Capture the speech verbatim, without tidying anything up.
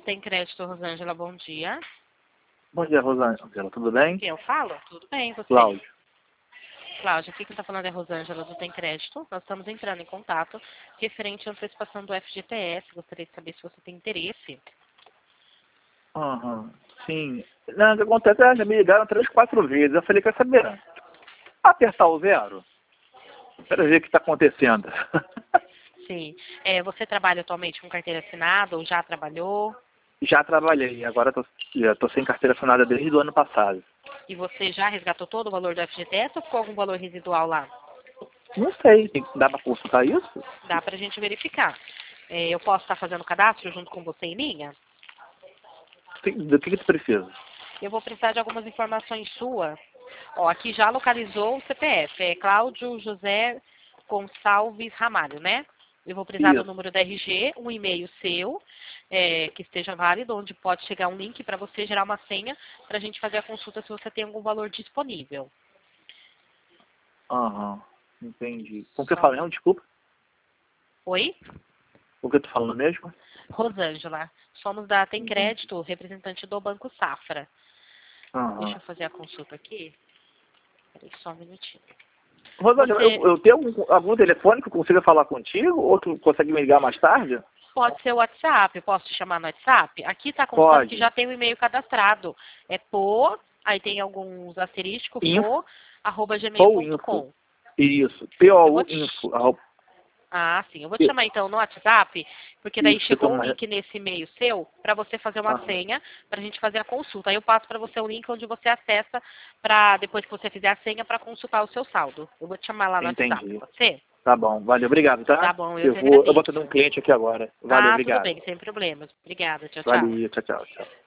Tem Crédito, Rosângela, bom dia. Bom dia, Rosângela. Tudo bem? Quem eu falo? Tudo bem, você? Cláudio. Cláudia, aqui quem está falando é Rosângela do Tem Crédito. Nós estamos entrando em contato referente à antecipação do F G T S. Gostaria de saber se você tem interesse. Aham, sim. Não, o que acontece é que já me ligaram três, quatro vezes. Eu falei, quer saber? Apertar o zero? Para ver o que está acontecendo. Sim. É, você trabalha atualmente com carteira assinada ou já trabalhou? Já trabalhei, agora estou sem carteira assinada desde o ano passado. E você já resgatou todo o valor do F G T S ou ficou algum valor residual lá? Não sei, dá para consultar isso? Dá para a gente verificar. É, eu posso estar fazendo o cadastro junto com você em linha? Do que, que tu precisa? Eu vou precisar de algumas informações suas. Ó, aqui já localizou o C P F. É Cláudio José Gonçalves Ramalho, né? Eu vou precisar do Isso. número da R G, um e-mail seu, é, que esteja válido, onde pode chegar um link para você gerar uma senha para a gente fazer a consulta se você tem algum valor disponível. Aham, entendi. Com o que eu Só- falo mesmo? Desculpa. Oi? O que eu tô falando mesmo? Rosângela. Somos da Tem Crédito, representante do Banco Safra. Aham. Deixa eu fazer a consulta aqui. Peraí, só um minutinho. Rosângela, Você eu, eu tenho algum, algum telefone que eu consiga falar contigo? Ou tu consegue me ligar mais tarde? pode ser o WhatsApp, eu posso te chamar no WhatsApp? Aqui está contando Pode. que já tem o e-mail cadastrado. É po, aí tem alguns asterísticos, Info. po, arroba gmail Pou ponto info. com. Isso. Eu vou P O U te... info. arroba- Ah, sim. Eu vou te chamar então no WhatsApp, porque daí Isso, eu chegou um tomo... link nesse e-mail seu para você fazer uma Aham. senha para a gente fazer a consulta. Aí eu passo para você o link onde você acessa para depois que você fizer a senha para consultar o seu saldo. Eu vou te chamar lá no WhatsApp, Entendi. pode ser? Tá bom. Valeu. Obrigado, Tá tá? bom, eu Eu que vou, eu vou agradeço. atender um cliente aqui agora. Valeu, Ah, tudo obrigado. bem, sem problemas. Obrigada, tchau, tchau. Valeu, tchau, tchau, tchau.